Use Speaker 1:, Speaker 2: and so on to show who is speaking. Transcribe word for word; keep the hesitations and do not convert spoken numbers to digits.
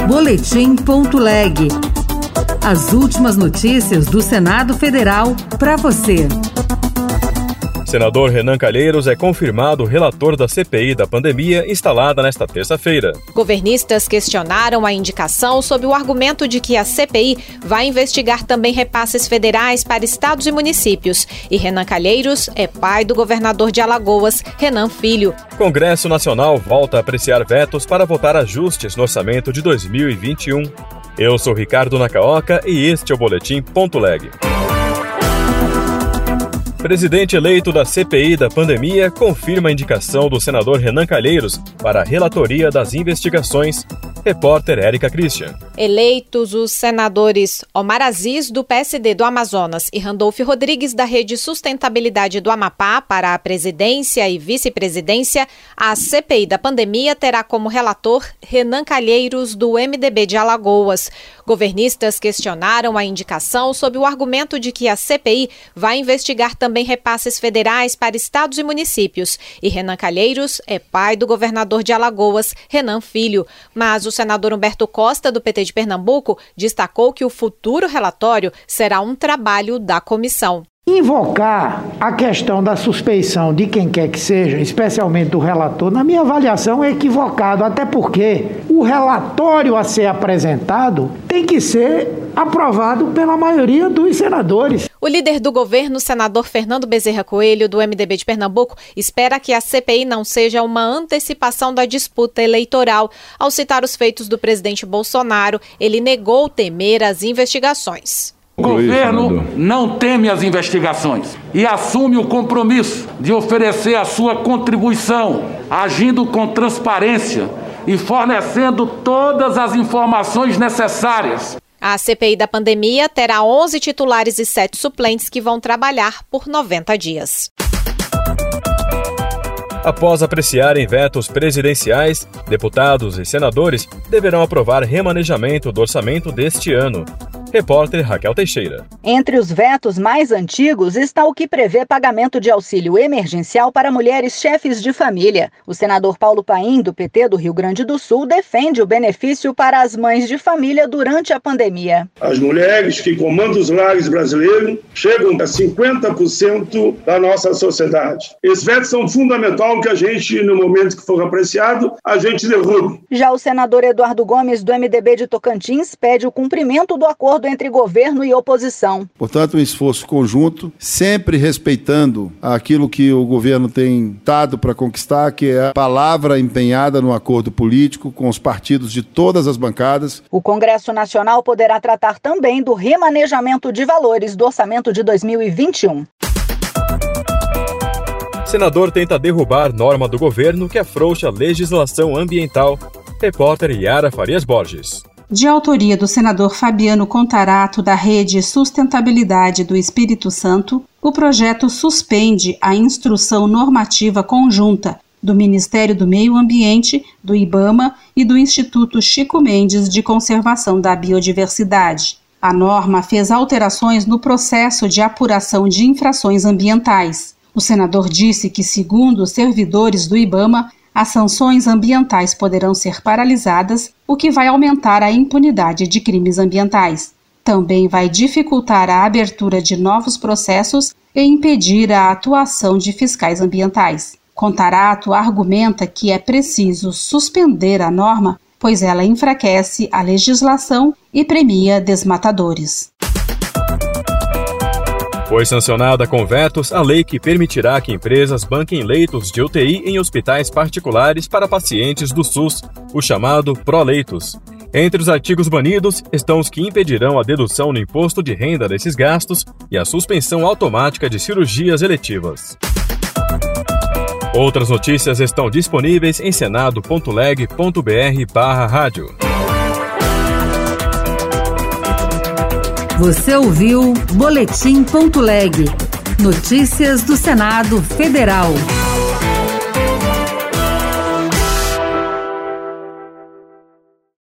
Speaker 1: Boletim ponto leg. As últimas notícias do Senado Federal para você.
Speaker 2: Senador Renan Calheiros é confirmado relator da C P I da pandemia instalada nesta terça-feira.
Speaker 3: Governistas questionaram a indicação sob o argumento de que a C P I vai investigar também repasses federais para estados e municípios. E Renan Calheiros é pai do governador de Alagoas, Renan Filho.
Speaker 2: Congresso Nacional volta a apreciar vetos para votar ajustes no orçamento de dois mil e vinte e um. Eu sou Ricardo Nacaoca e este é o Boletim ponto leg. Presidente eleito da C P I da pandemia confirma a indicação do senador Renan Calheiros para a relatoria das investigações. Repórter Érica Christian.
Speaker 3: Eleitos os senadores Omar Aziz, do P S D do Amazonas, e Randolfo Rodrigues, da Rede Sustentabilidade do Amapá, para a presidência e vice-presidência, a C P I da pandemia terá como relator Renan Calheiros, do M D B de Alagoas. Governistas questionaram a indicação sob o argumento de que a C P I vai investigar também repasses federais para estados e municípios. E Renan Calheiros é pai do governador de Alagoas, Renan Filho. Mas o senador Humberto Costa, do P T de Pernambuco, destacou que o futuro relatório será um trabalho da comissão.
Speaker 4: Invocar a questão da suspeição de quem quer que seja, especialmente do relator, na minha avaliação é equivocado, até porque o relatório a ser apresentado tem que ser aprovado pela maioria dos senadores.
Speaker 3: O líder do governo, senador Fernando Bezerra Coelho, do M D B de Pernambuco, espera que a C P I não seja uma antecipação da disputa eleitoral. Ao citar os feitos do presidente Bolsonaro, ele negou temer as investigações.
Speaker 5: O governo não teme as investigações e assume o compromisso de oferecer a sua contribuição, agindo com transparência e fornecendo todas as informações necessárias.
Speaker 3: A C P I da pandemia terá onze titulares e sete suplentes que vão trabalhar por noventa dias.
Speaker 2: Após apreciarem vetos presidenciais, deputados e senadores deverão aprovar remanejamento do orçamento deste ano. Repórter Raquel Teixeira.
Speaker 6: Entre os vetos mais antigos está o que prevê pagamento de auxílio emergencial para mulheres chefes de família. O senador Paulo Paim, do P T do Rio Grande do Sul, defende o benefício para as mães de família durante a pandemia.
Speaker 7: As mulheres que comandam os lares brasileiros chegam a cinquenta por cento da nossa sociedade. Esses vetos são fundamentais que a gente, no momento que for apreciado, a gente derruba.
Speaker 6: Já o senador Eduardo Gomes, do M D B de Tocantins, pede o cumprimento do acordo entre governo e oposição.
Speaker 8: Portanto, um esforço conjunto, sempre respeitando aquilo que o governo tem dado para conquistar, que é a palavra empenhada no acordo político com os partidos de todas as bancadas.
Speaker 6: O Congresso Nacional poderá tratar também do remanejamento de valores do orçamento de dois mil e vinte e um.
Speaker 2: Senador tenta derrubar norma do governo que afrouxa a legislação ambiental. Repórter Yara Farias Borges.
Speaker 9: De autoria do senador Fabiano Contarato, da Rede Sustentabilidade do Espírito Santo, o projeto suspende a instrução normativa conjunta do Ministério do Meio Ambiente, do IBAMA e do Instituto Chico Mendes de Conservação da Biodiversidade. A norma fez alterações no processo de apuração de infrações ambientais. O senador disse que, segundo os servidores do IBAMA, as sanções ambientais poderão ser paralisadas, o que vai aumentar a impunidade de crimes ambientais. Também vai dificultar a abertura de novos processos e impedir a atuação de fiscais ambientais. Contarato argumenta que é preciso suspender a norma, pois ela enfraquece a legislação e premia desmatadores.
Speaker 2: Foi sancionada com vetos a lei que permitirá que empresas banquem leitos de U T I em hospitais particulares para pacientes do SUS, o chamado Proleitos. Entre os artigos banidos estão os que impedirão a dedução no imposto de renda desses gastos e a suspensão automática de cirurgias eletivas. Outras notícias estão disponíveis em senado ponto leg ponto br barra rádio.
Speaker 1: Você ouviu Boletim ponto leg. Notícias do Senado Federal.